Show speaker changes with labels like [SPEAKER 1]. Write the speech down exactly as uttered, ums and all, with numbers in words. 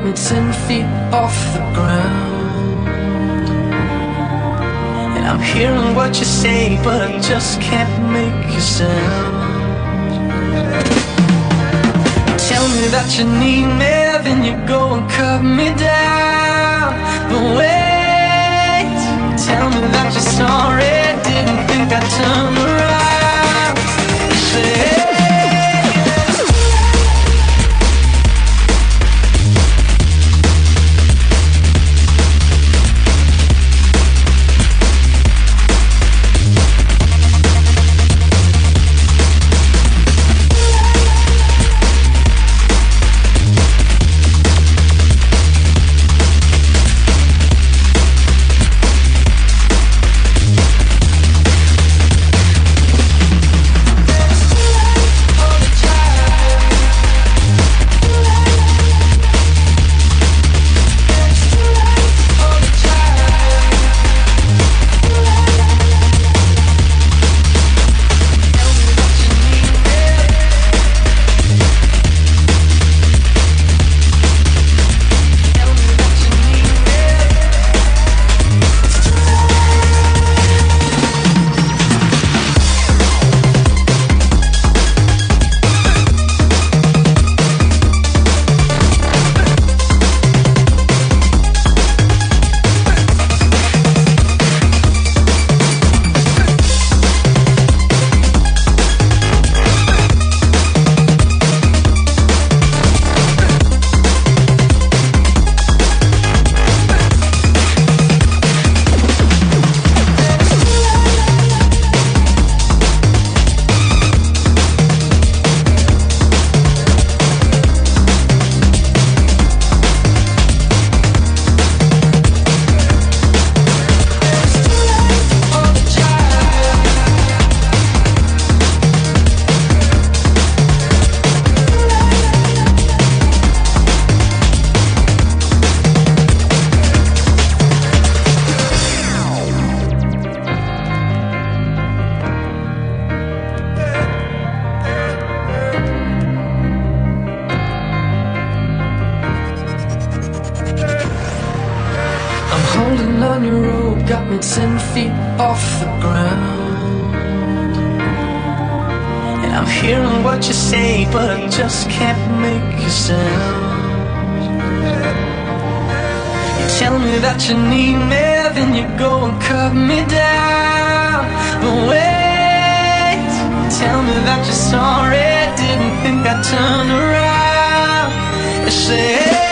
[SPEAKER 1] got me ten feet off the ground. And I'm hearing what you say, but I just can't make you sound. Tell me that you need me, then you go and cut me down. But wait, tell me that you're sorry, didn't think I'd turn around. Say, on your rope, got me ten feet off the ground. And I'm hearing what you say, but I just can't make you sound. You tell me that you need me, then you go and cut me down. But wait, tell me that you're sorry, didn't think I'd turn around. You say, hey,